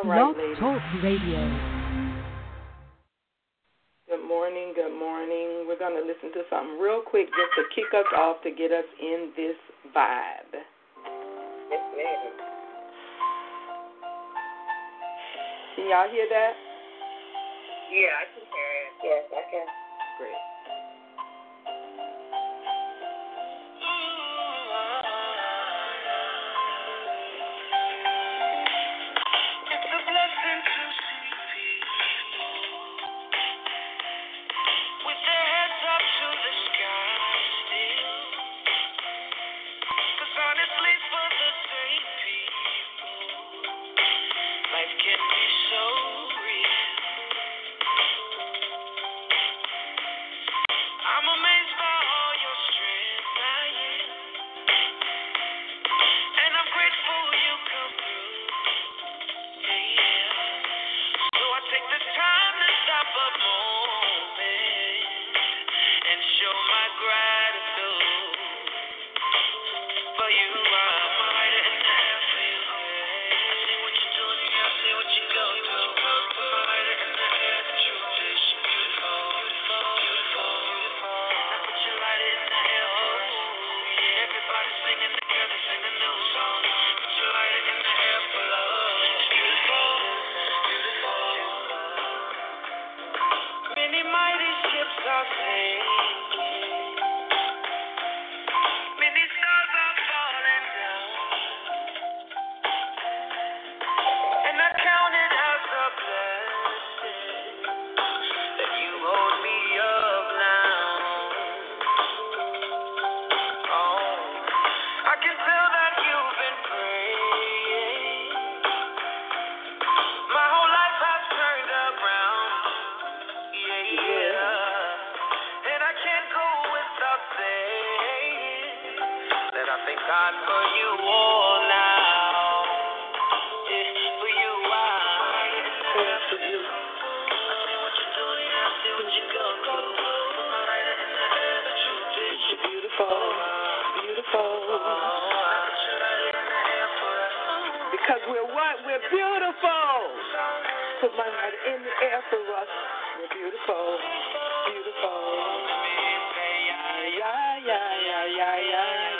All right, Blog ladies. Talk Radio. Good morning, good morning. We're going to listen to something real quick just to kick us off to get us in this vibe. Yes, ma'am. Can y'all hear that? Yeah, I can hear it. Yes, I can. Great. Because we're what? We're beautiful. Put my heart in the air for us. We're beautiful. Beautiful. Yeah, yeah, yeah, yeah, yeah, yeah.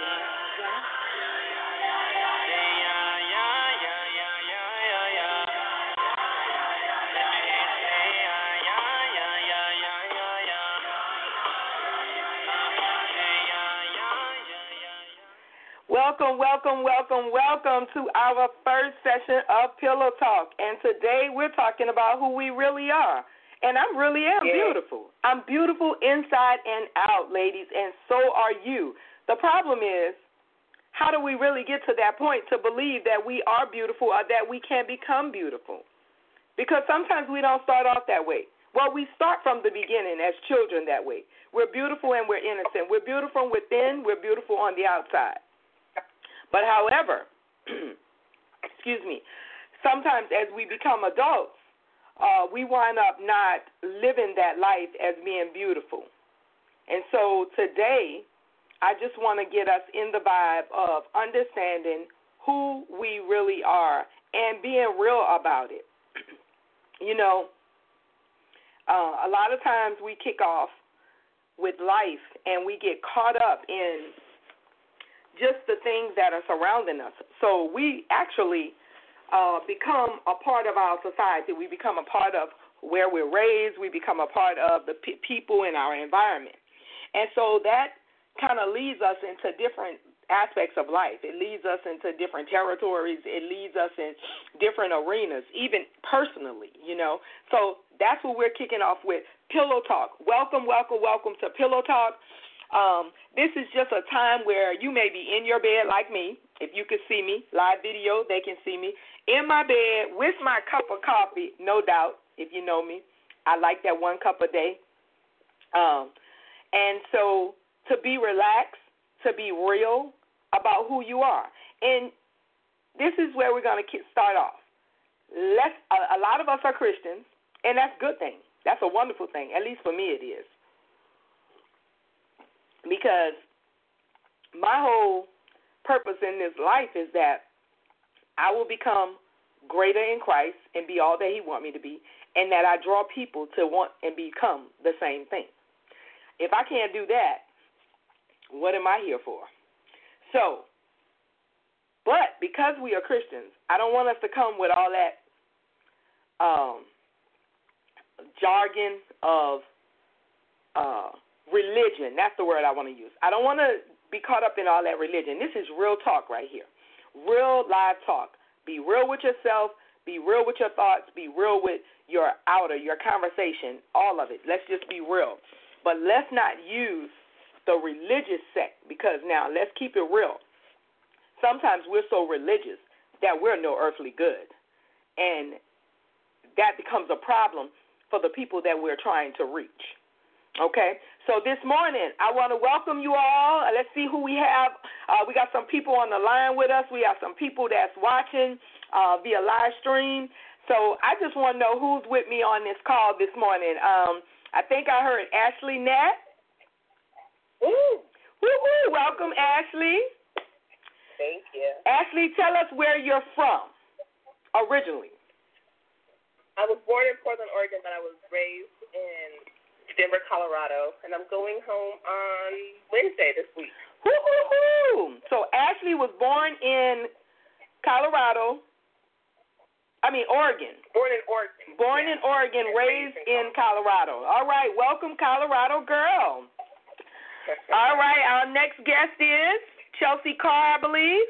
Welcome, welcome, welcome, welcome to our first session of Pillow Talk. And today we're talking about who we really are. And I really am beautiful. I'm beautiful inside and out, ladies, and so are you. The problem is, how do we really get to that point to believe that we are beautiful or that we can become beautiful? Because sometimes we don't start off that way. Well, we start from the beginning as children that way. We're beautiful and we're innocent. We're beautiful within. We're beautiful on the outside. But however, excuse me, sometimes as we become adults, we wind up not living that life as being beautiful. And so today, I just want to get us in the vibe of understanding who we really are and being real about it. You know, a lot of times we kick off with life and we get caught up in just the things that are surrounding us. So we actually become a part of our society. We become a part of where we're raised. We become a part of the people in our environment. And so that kind of leads us into different aspects of life. It leads us into different territories. It leads us in different arenas, even personally, you know. So that's what we're kicking off with, Pillow Talk. Welcome, welcome, welcome to Pillow Talk. This is just a time where you may be in your bed like me. If you can see me, live video, they can see me. In my bed with my cup of coffee, no doubt, if you know me. I like that 1 cup a day. And so to be relaxed, to be real about who you are. And this is where we're going to start off. A lot of us are Christians, and that's a good thing. That's a wonderful thing. At least for me it is. Because my whole purpose in this life is that I will become greater in Christ and be all that he wants me to be, and that I draw people to want and become the same thing. If I can't do that, what am I here for? So, but because we are Christians, I don't want us to come with all that jargon of religion. That's the word I want to use. I don't want to be caught up in all that religion. This is real talk right here. Real live talk. Be real with yourself. Be real with your thoughts. Be real with your your conversation, all of it. Let's just be real. But let's not use the religious sect, because now let's keep it real. Sometimes we're so religious that we're no earthly good. And that becomes a problem for the people that we're trying to reach. Okay? So this morning, I want to welcome you all. Let's see who we have. We got some people on the line with us. We have some people that's watching via live stream. So I just want to know who's with me on this call this morning. I think I heard Ashley Nat. Woo! Woo-hoo. Welcome, Ashley. Thank you. Ashley, tell us where you're from originally. I was born in Portland, Oregon, but I was raised in Denver, Colorado, and I'm going home on Wednesday this week. Woo-hoo-hoo. So Ashley was born in Oregon. Born in Oregon. Born in Oregon, raised in Colorado. All right, welcome, Colorado girl. All right, our next guest is Chelsea Carr, I believe.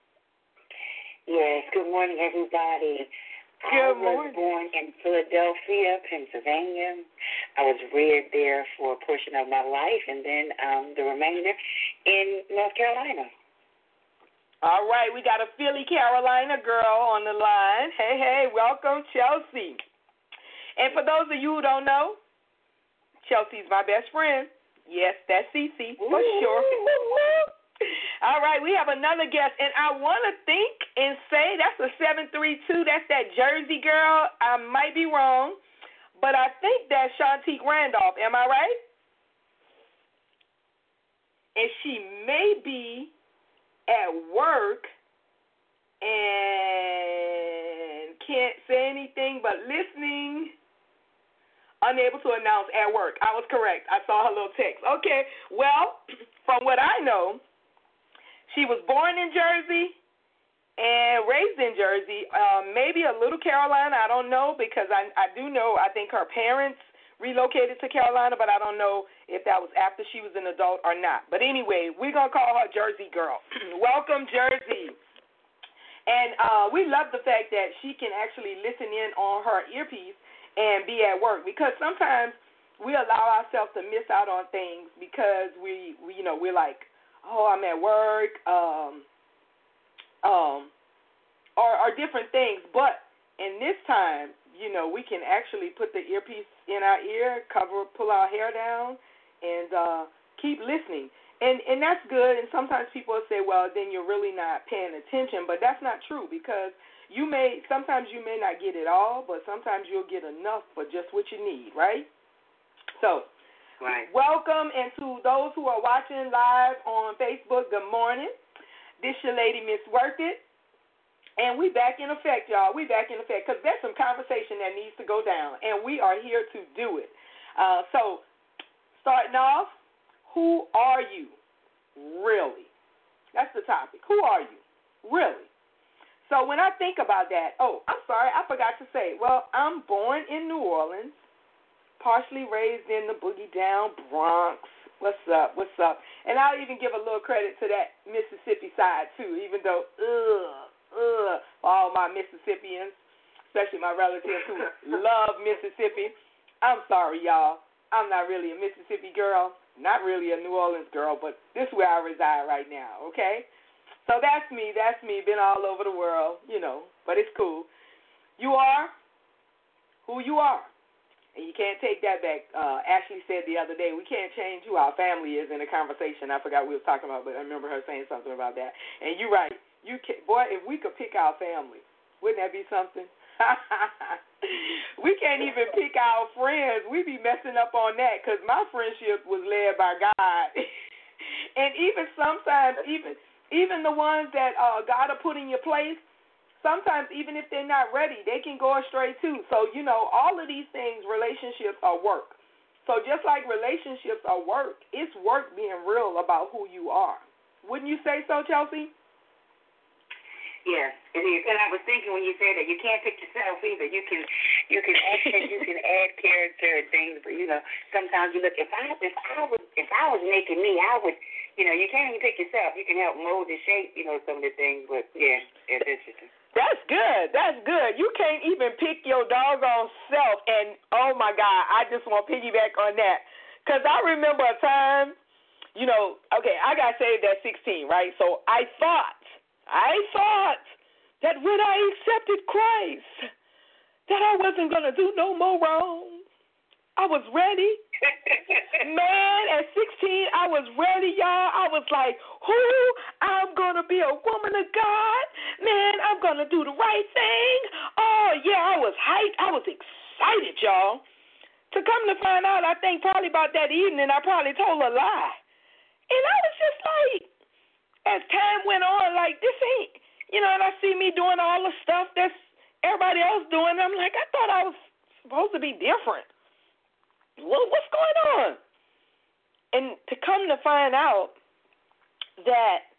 Yes, good morning, everybody. Good morning. I was born in Philadelphia, Pennsylvania. I was reared there for a portion of my life, and then the remainder in North Carolina. All right, we got a Philly, Carolina girl on the line. Hey, welcome, Chelsea. And for those of you who don't know, Chelsea's my best friend. Yes, that's Cece, for sure. All right, we have another guest, and I want to think and say that's a 732. That's that Jersey girl. I might be wrong, but I think that's Shantique Randolph. Am I right? And she may be at work and can't say anything but listening, unable to announce at work. I was correct. I saw her little text. Okay, well, from what I know, she was born in Jersey and raised in Jersey, maybe a little Carolina. I don't know, because I do know, I think her parents relocated to Carolina, but I don't know if that was after she was an adult or not. But anyway, we're going to call her Jersey girl. Welcome, Jersey. And we love the fact that she can actually listen in on her earpiece and be at work, because sometimes we allow ourselves to miss out on things because we're like, oh, I'm at work, or different things. But in this time, we can actually put the earpiece in our ear, pull our hair down, and keep listening. And that's good. And sometimes people will say, well, then you're really not paying attention. But that's not true, because sometimes you may not get it all, but sometimes you'll get enough for just what you need, right? So, right. Welcome, and to those who are watching live on Facebook, good morning. This your lady, Miss Worth It. And we back in effect, y'all. We back in effect, because there's some conversation that needs to go down, and we are here to do it. So, starting off, who are you, really? That's the topic. Who are you, really? So when I think about that, I'm sorry, I forgot to say, well, I'm born in New Orleans, partially raised in the Boogie Down Bronx. What's up? And I'll even give a little credit to that Mississippi side, too, even though, all my Mississippians, especially my relatives who love Mississippi. I'm sorry, y'all. I'm not really a Mississippi girl, not really a New Orleans girl, but this is where I reside right now, okay? So that's me. Been all over the world, but it's cool. You are who you are, and you can't take that back. Ashley said the other day, we can't change who our family is in a conversation. I forgot what we were talking about, but I remember her saying something about that. And you're right. Boy, if we could pick our family, wouldn't that be something? We can't even pick our friends. We be messing up on that, because my friendship was led by God. And even sometimes, even the ones that God will put in your place, sometimes even if they're not ready, they can go astray too. So, all of these things, relationships are work. So just like relationships are work, it's work being real about who you are. Wouldn't you say so, Chelsea? Yeah, and I was thinking when you said that you can't pick yourself either. You can accent, you can add character and things, but sometimes you look. If I was making me, I would. You can't even pick yourself. You can help mold and shape, some of the things. But yeah, it's interesting. That's good. That's good. You can't even pick your doggone self. And oh my God, I just want to piggyback on that because I remember a time. Okay, I got saved at 16, right? So I thought that when I accepted Christ, that I wasn't going to do no more wrong. I was ready. Man, at 16, I was ready, y'all. I was like, I'm going to be a woman of God. Man, I'm going to do the right thing. Oh, yeah, I was hyped. I was excited, y'all. To come to find out, I think probably about that evening, I probably told a lie. And I was just like, as time went on, like, this ain't, and I see me doing all the stuff that's everybody else doing. I'm like, I thought I was supposed to be different. What's going on? And to come to find out that,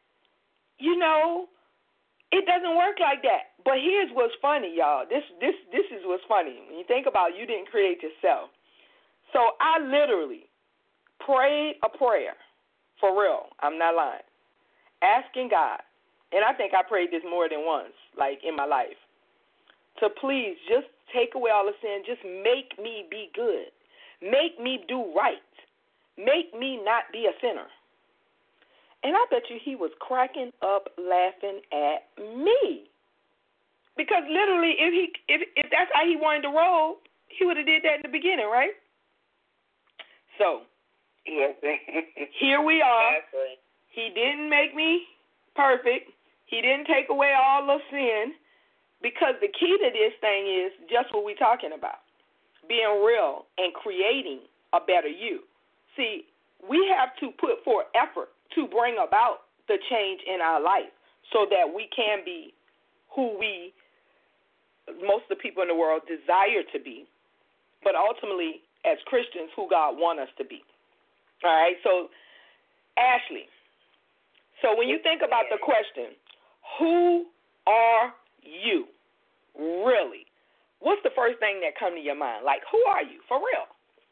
it doesn't work like that. But here's what's funny, y'all. This is what's funny. When you think about it, you didn't create yourself. So I literally prayed a prayer, for real. I'm not lying. Asking God, and I think I prayed this more than once, like in my life, to please just take away all the sin. Just make me be good. Make me do right. Make me not be a sinner. And I bet you he was cracking up laughing at me. Because literally, if that's how he wanted to roll, he would have did that in the beginning, right? So, yes. Here we are. Exactly. He didn't make me perfect. He didn't take away all the sin, because the key to this thing is just what we're talking about, being real and creating a better you. See, we have to put forth effort to bring about the change in our life so that we can be who most of the people in the world desire to be, but ultimately, as Christians, who God wants us to be. All right, so Ashley, so when you think about the question, who are you really? What's the first thing that comes to your mind? Like, who are you for real?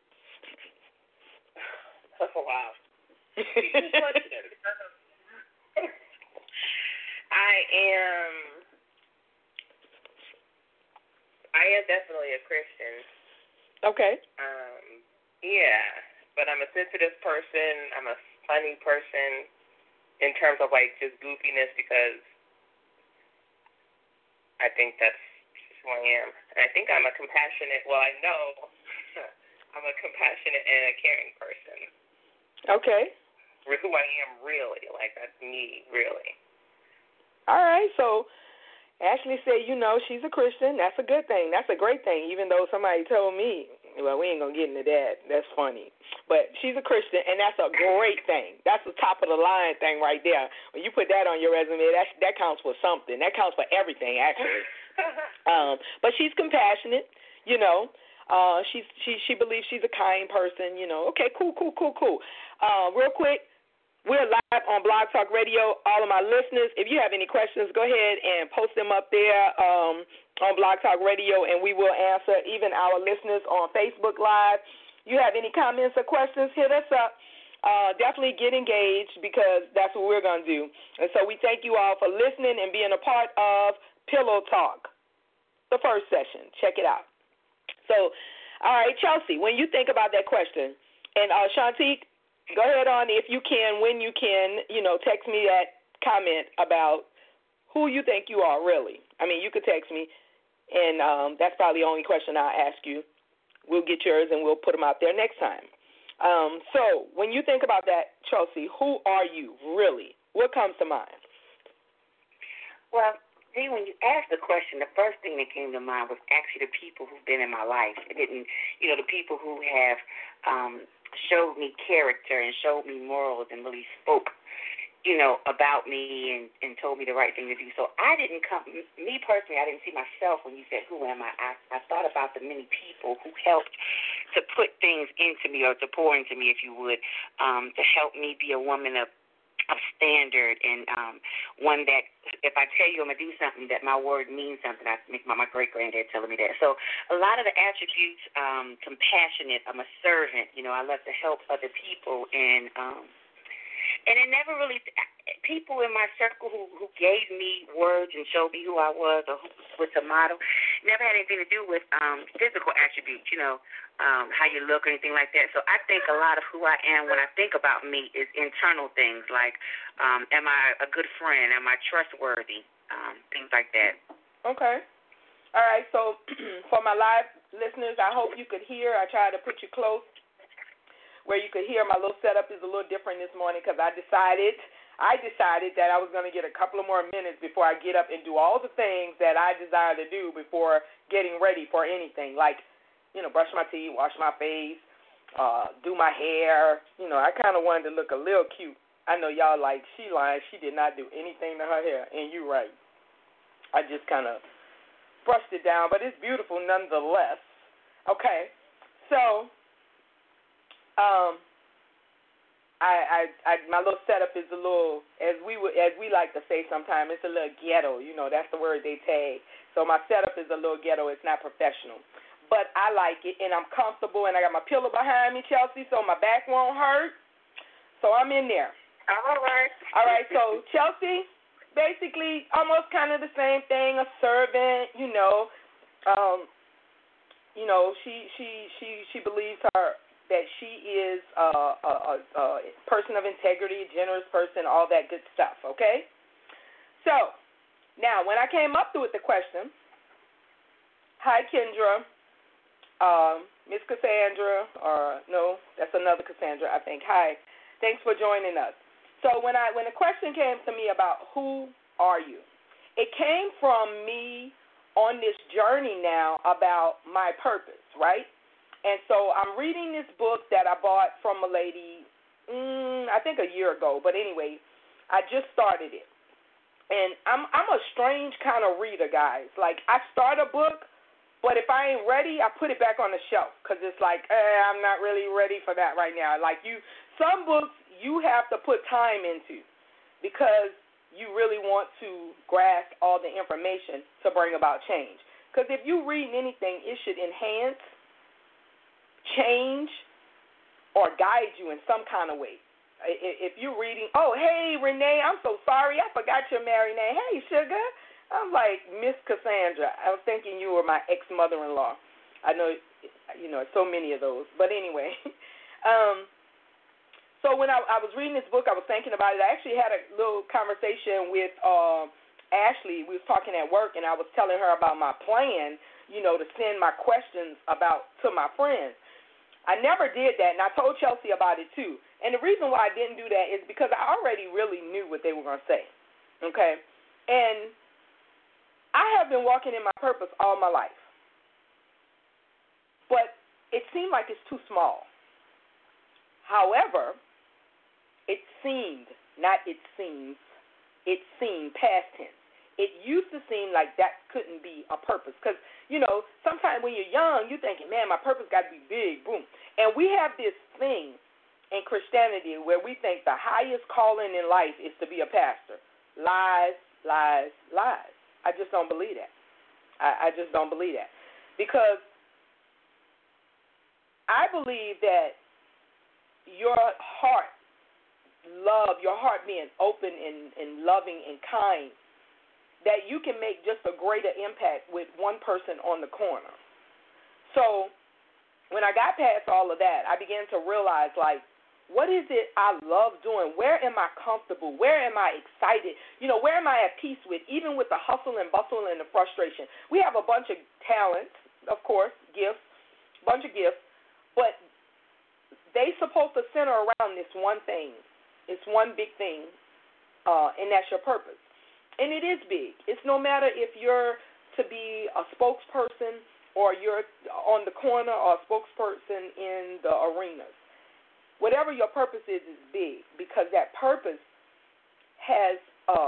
Oh, wow. I am definitely a Christian. Okay. Yeah, but I'm a sensitive person. I'm a funny person in terms of like just goofiness, because I think that's who I am. And I think I'm a compassionate. Well, I know I'm a compassionate and a caring person. Okay. Who I am really, like that's me really. All right, so Ashley said, she's a Christian. That's a good thing. That's a great thing, even though somebody told me, well, we ain't going to get into that. That's funny. But she's a Christian, and that's a great thing. That's the top of the line thing right there. When you put that on your resume, that counts for something. That counts for everything, actually. But she's compassionate, She believes she's a kind person, Okay, cool. Real quick, we're live on Blog Talk Radio. All of my listeners, if you have any questions, go ahead and post them up there on Blog Talk Radio, and we will answer. Even our listeners on Facebook Live. You have any comments or questions, hit us up. Definitely get engaged, because that's what we're going to do. And so we thank you all for listening and being a part of Pillow Talk, the first session. Check it out. So, all right, Chelsea, when you think about that question, and Shantique, go ahead on if you can, when you can, text me that comment about who you think you are really. I mean, you could text me, and that's probably the only question I'll ask you. We'll get yours, and we'll put them out there next time. So when you think about that, Chelsea, who are you really? What comes to mind? Well, see, when you asked the question, the first thing that came to mind was actually the people who've been in my life. It didn't, the people who have showed me character and showed me morals and really spoke about me and told me the right thing to do. So I didn't me personally, I didn't see myself when you said, who am I? I thought about the many people who helped to put things into me, or to pour into me, if you would, to help me be a woman of standard, and one that if I tell you I'm going to do something, that my word means something. I think my great-granddad telling me that. So a lot of the attributes, compassionate, I'm a servant, I love to help other people, and it never really, people in my circle who gave me words and showed me who I was, or who was a model, never had anything to do with physical attributes, how you look or anything like that. So I think a lot of who I am when I think about me is internal things, like am I a good friend? Am I trustworthy? Things like that. Okay. All right. So for my live listeners, I hope you could hear. I tried to put you close where you could hear. My little setup is a little different this morning because I decided that I was going to get a couple of more minutes before I get up and do all the things that I desire to do before getting ready for anything, like, brush my teeth, wash my face, do my hair. I kind of wanted to look a little cute. I know y'all like, she lying. She did not do anything to her hair, and you're right. I just kind of brushed it down, but it's beautiful nonetheless. Okay, so my little setup is a little, as we like to say sometimes, it's a little ghetto. That's the word they tag. So my setup is a little ghetto. It's not professional, but I like it, and I'm comfortable, and I got my pillow behind me, Chelsea, so my back won't hurt. So I'm in there. All right. All right. So Chelsea, basically, almost kind of the same thing. A servant, she believes that she is a person of integrity, a generous person, all that good stuff, okay? So, now, when I came up with the question, hi, Kendra, Miss Cassandra, or no, that's another Cassandra, I think. Hi, thanks for joining us. So, when the question came to me about who are you, it came from me on this journey now about my purpose, right? And so I'm reading this book that I bought from a lady, I think a year ago. But anyway, I just started it. And I'm a strange kind of reader, guys. Like, I start a book, but if I ain't ready, I put it back on the shelf because it's like, I'm not really ready for that right now. Like, some books you have to put time into because you really want to grasp all the information to bring about change. Because if you read anything, it should enhance, change, or guide you in some kind of way. If you're reading, oh, hey, Renee, I'm so sorry. I forgot your married name. Hey, sugar. I'm like, Miss Cassandra. I was thinking you were my ex-mother-in-law. I know, so many of those. But anyway, so when I was reading this book, I was thinking about it. I actually had a little conversation with Ashley. We was talking at work, and I was telling her about my plan, to send my questions to my friends. I never did that, and I told Chelsea about it too. And the reason why I didn't do that is because I already really knew what they were going to say, okay? And I have been walking in my purpose all my life, but it seemed like it's too small. However, it seemed, not it seems, it seemed past tense. It used to seem like that couldn't be a purpose because, sometimes when you're young, you're thinking, man, my purpose got to be big, boom. And we have this thing in Christianity where we think the highest calling in life is to be a pastor. Lies, lies, lies. I just don't believe that. I just don't believe that because I believe that your heart, your heart being open and loving and kind, that you can make just a greater impact with one person on the corner. So when I got past all of that, I began to realize, like, what is it I love doing? Where am I comfortable? Where am I excited? Where am I at peace with, even with the hustle and bustle and the frustration? We have a bunch of talents, of course, gifts, bunch of gifts, but they supposed to center around this one thing. It's one big thing, and that's your purpose. And it is big. It's no matter if you're to be a spokesperson or you're on the corner or a spokesperson in the arenas. Whatever your purpose is big because that purpose has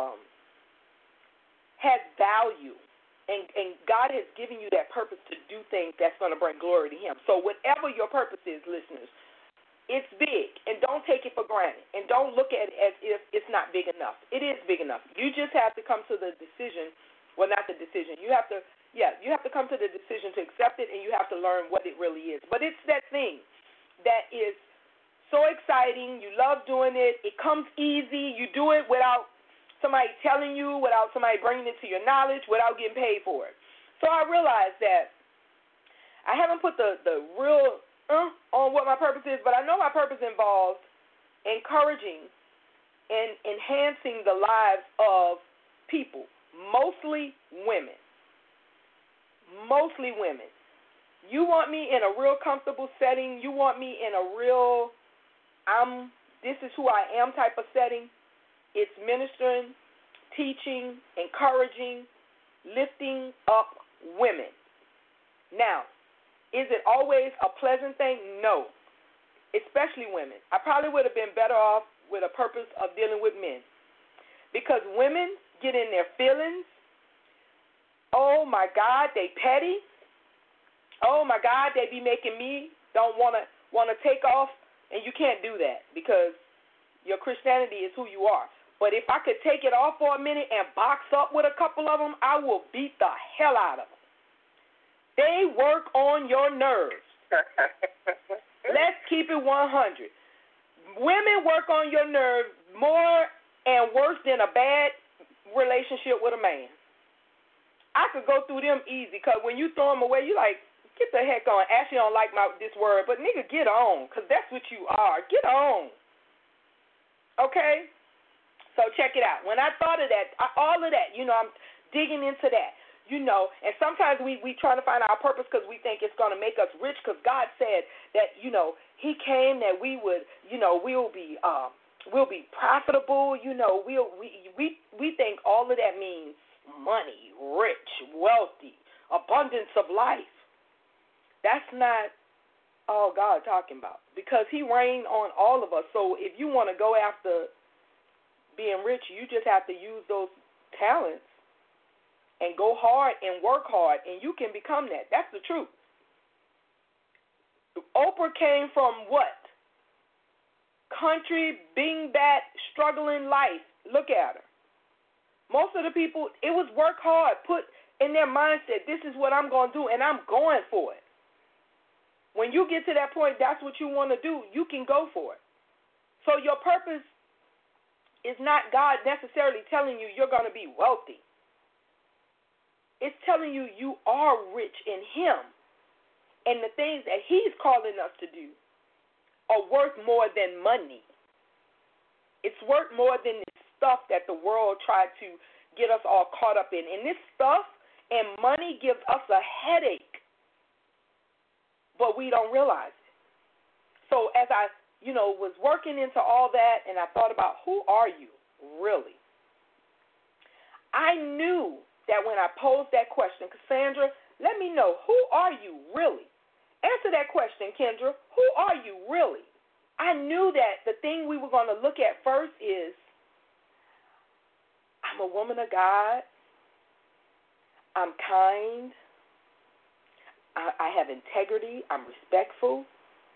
value, and God has given you that purpose to do things that's going to bring glory to Him. So whatever your purpose is, listeners, it's big, and don't take it for granted, and don't look at it as if it's not big enough. It is big enough. You just have to come to the decision. Well, not the decision. You have to come to the decision to accept it, and you have to learn what it really is. But it's that thing that is so exciting. You love doing it. It comes easy. You do it without somebody telling you, without somebody bringing it to your knowledge, without getting paid for it. So I realized that I haven't put the real on what my purpose is, but I know my purpose involves encouraging and enhancing the lives of people, mostly women. Mostly women. You want me in a real comfortable setting, you want me in a real this is who I am type of setting. It's ministering, teaching, encouraging, lifting up women. Now, is it always a pleasant thing? No, especially women. I probably would have been better off with a purpose of dealing with men, because women get in their feelings. Oh, my God, they petty. Oh, my God, they be making me don't want to take off, and you can't do that because your Christianity is who you are. But if I could take it off for a minute and box up with a couple of them, I will beat the hell out of them. They work on your nerves. Let's keep it 100. Women work on your nerves more and worse than a bad relationship with a man. I could go through them easy, because when you throw them away, you like, get the heck on. Ashley don't like this word, but nigga, get on, because that's what you are. Get on. Okay? So check it out. When I thought of that, all of that, I'm digging into that. And sometimes we try to find our purpose because we think it's going to make us rich, because God said that, He came that we would, we'll be profitable. We think all of that means money, rich, wealthy, abundance of life. That's not all God talking about, because He reigned on all of us. So if you want to go after being rich, you just have to use those talents and go hard and work hard, and you can become that. That's the truth. Oprah came from what? Country, bing-bat, struggling life. Look at her. Most of the people, it was work hard, put in their mindset, this is what I'm going to do, and I'm going for it. When you get to that point, that's what you want to do, you can go for it. So your purpose is not God necessarily telling you you're going to be wealthy. It's telling you you are rich in Him, and the things that He's calling us to do are worth more than money. It's worth more than the stuff that the world tried to get us all caught up in. And this stuff and money gives us a headache, but we don't realize it. So as I, was working into all that, and I thought about, who are you really? I knew that when I posed that question, Cassandra, let me know, who are you really? Answer that question, Kendra. Who are you really? I knew that the thing we were going to look at first is, I'm a woman of God. I'm kind. I have integrity. I'm respectful.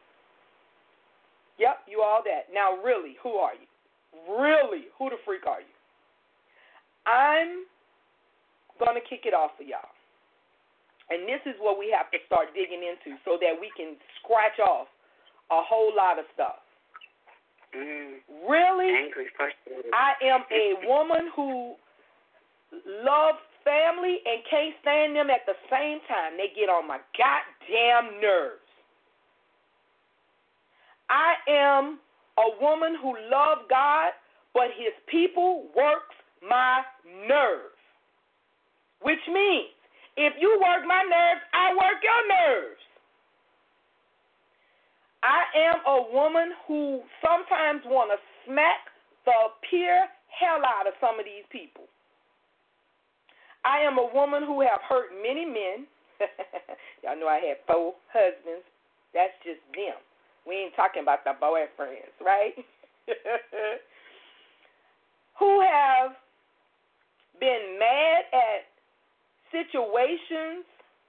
Yep, you all that. Now, really, who are you? Really, who the freak are you? I'm going to kick it off for y'all. And this is what we have to start digging into so that we can scratch off a whole lot of stuff. Really, I am a woman who loves family and can't stand them at the same time. They get on my goddamn nerves. I am a woman who loves God, but His people works my nerves. Which means, if you work my nerves, I work your nerves. I am a woman who sometimes want to smack the pure hell out of some of these people. I am a woman who have hurt many men. Y'all know I had 4 husbands. That's just them. We ain't talking about the boyfriends, right? who have been mad at situations.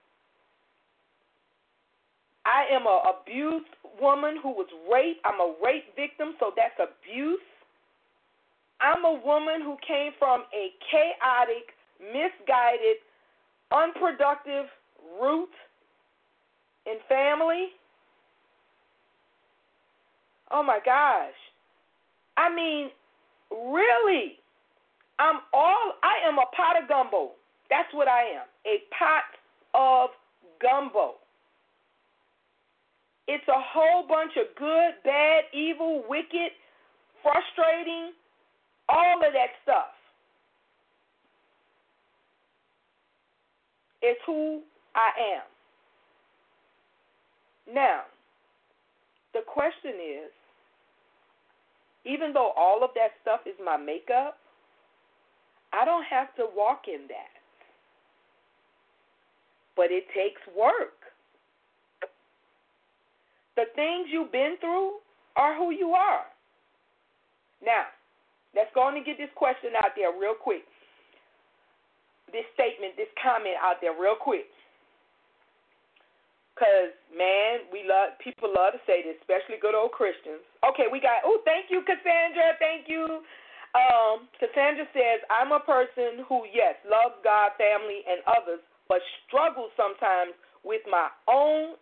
I am an abused woman who was raped. I'm a rape victim, so that's abuse. I'm a woman who came from a chaotic, misguided, unproductive root in family. Oh my gosh. I mean, really, I am a pot of gumbo. That's what I am, a pot of gumbo. It's a whole bunch of good, bad, evil, wicked, frustrating, all of that stuff. It's who I am. Now, the question is, even though all of that stuff is my makeup, I don't have to walk in that. But it takes work. The things you've been through are who you are. Now, let's go on and get this question out there real quick. This statement, this comment out there real quick. Because, man, people love to say this, especially good old Christians. Okay, thank you, Cassandra, thank you. Cassandra says, I'm a person who, yes, loves God, family, and others, but struggles sometimes with my own,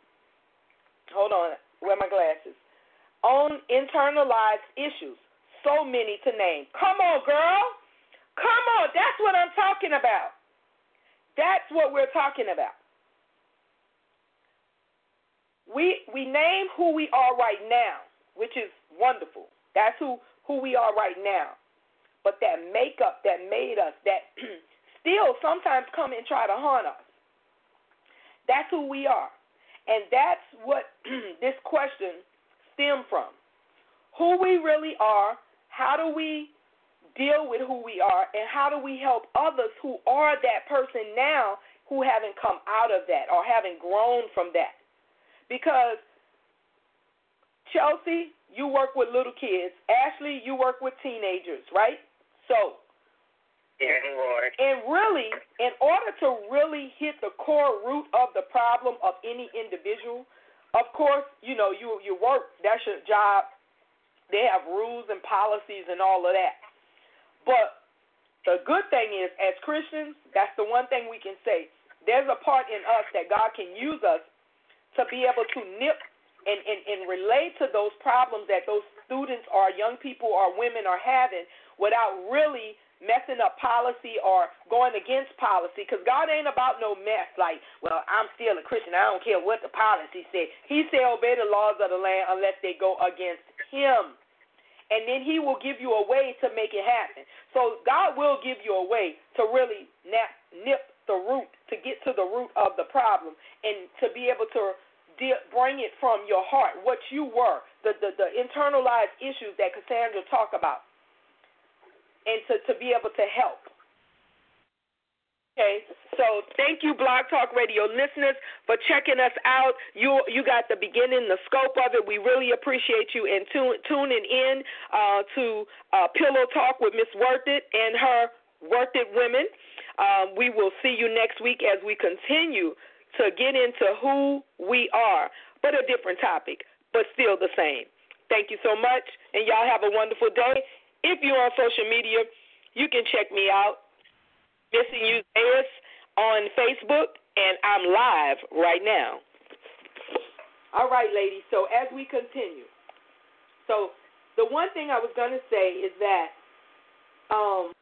own internalized issues. So many to name. Come on, girl. Come on. That's what I'm talking about. That's what we're talking about. We name who we are right now, which is wonderful. That's who we are right now. But that makeup that made us, that still sometimes come and try to haunt us. That's who we are. And that's what this question stemmed from. Who we really are, how do we deal with who we are, and how do we help others who are that person now who haven't come out of that or haven't grown from that? Because, Chelsea, you work with little kids. Ashley, you work with teenagers, right? So, yeah, Lord. And really, in order to really hit the core root of the problem of any individual, of course, you work, that's your job. They have rules and policies and all of that. But the good thing is, as Christians, that's the one thing we can say. There's a part in us that God can use us to be able to nip and relate to those problems that those students or young people or women are having without really messing up policy or going against policy, because God ain't about no mess like, well, I'm still a Christian, I don't care what the policy said. He said obey the laws of the land unless they go against him. And then he will give you a way to make it happen. So God will give you a way to really nip the root, to get to the root of the problem, and to be able to bring it from your heart, what you were, the internalized issues that Cassandra talked about, and to be able to help. Okay, so thank you, Blog Talk Radio listeners, for checking us out. You got the beginning, the scope of it. We really appreciate you and tuning in to Pillow Talk with Miss Worth It and her Worth It women. We will see you next week as we continue to get into who we are, but a different topic, but still the same. Thank you so much, and y'all have a wonderful day. If you're on social media, you can check me out, Missing You Zayas, on Facebook, and I'm live right now. All right, ladies, so as we continue, so the one thing I was going to say is that